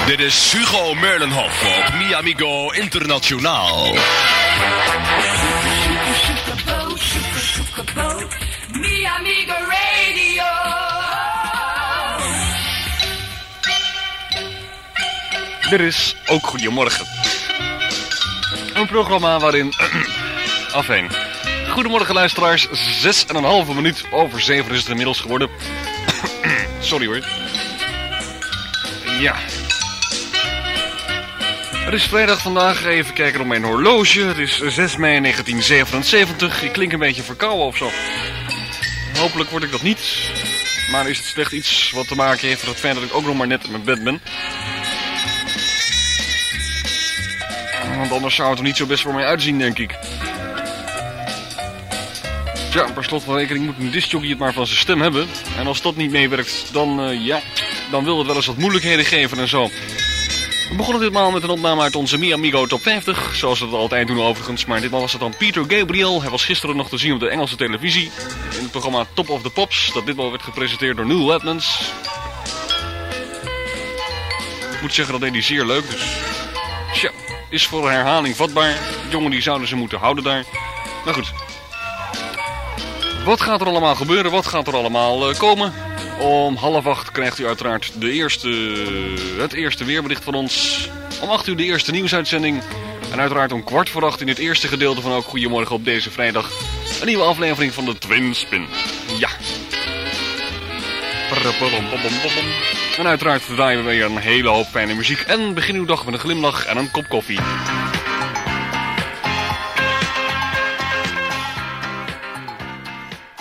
Dit is Hugo Merlenhoff op Mi Amigo Internationaal. Mi Amigo Radio. Dit is ook Goedemorgen. Een programma waarin... Afheen. Goedemorgen luisteraars, 6,5 minuut over 7 is het inmiddels geworden. Sorry hoor. Ja. Het is vrijdag vandaag, even kijken op mijn horloge. Het is 6 mei 1977. Ik klink een beetje verkouden of zo. Hopelijk word ik dat niet. Maar is het slecht iets wat te maken heeft met het feit dat ik ook nog maar net in mijn bed ben. Want anders zou het er niet zo best voor mij uitzien, denk ik. Tja, per slot van rekening moet een discjockey het maar van zijn stem hebben. En als dat niet meewerkt, dan wil het wel eens wat moeilijkheden geven en zo. We begonnen ditmaal met een opname uit onze Mi Amigo Top 50. Zoals we dat altijd doen overigens. Maar ditmaal was het dan Peter Gabriel. Hij was gisteren nog te zien op de Engelse televisie. In het programma Top of the Pops. Dat ditmaal werd gepresenteerd door Neil Edmonds. Ik moet zeggen, dat deed hij zeer leuk. Dus tja, is voor herhaling vatbaar. De jongen die zouden ze moeten houden daar. Maar goed. Wat gaat er allemaal gebeuren? Wat gaat er allemaal komen? Om 7:30 krijgt u uiteraard het eerste weerbericht van ons. Om 8 uur de eerste nieuwsuitzending. En uiteraard om 7:15 in het eerste gedeelte van ook Goedemorgen op deze vrijdag. Een nieuwe aflevering van de Twin Spin. Ja. En uiteraard draaien we weer een hele hoop fijne muziek. En begin uw dag met een glimlach en een kop koffie.